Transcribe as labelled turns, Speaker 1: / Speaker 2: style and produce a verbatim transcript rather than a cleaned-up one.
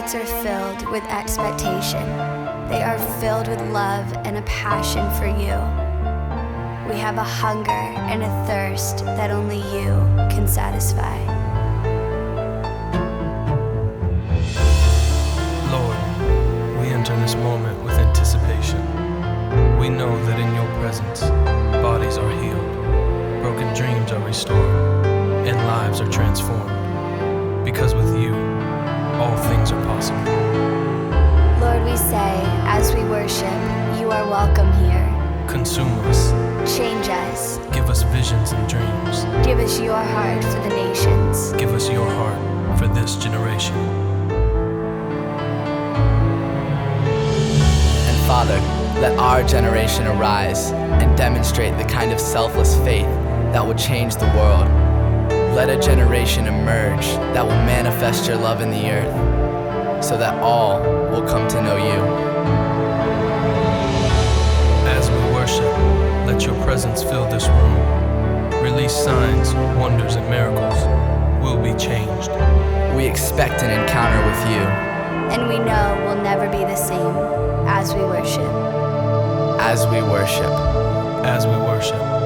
Speaker 1: hearts are filled with expectation. They are filled with love and a passion for you. We have a hunger and a thirst that only you can satisfy.
Speaker 2: Lord, we enter this moment with anticipation. We know that in your presence, bodies are healed, broken dreams are restored, and lives are transformed. Because with you, all things are possible.
Speaker 1: Lord, we say, as we worship, you are welcome here.
Speaker 2: Consume us.
Speaker 1: Change us.
Speaker 2: Give us visions and dreams.
Speaker 1: Give us your heart for the nations.
Speaker 2: Give us your heart for this generation.
Speaker 3: And Father, let our generation arise and demonstrate the kind of selfless faith that will change the world. Let a generation emerge that will manifest your love in the earth, so that all will come to know you.
Speaker 2: As we worship, let your presence fill this room. Release signs, wonders, and miracles. We'll be changed.
Speaker 3: We expect an encounter with you.
Speaker 1: And we know we'll never be the same as we worship.
Speaker 3: As we worship.
Speaker 2: As we worship.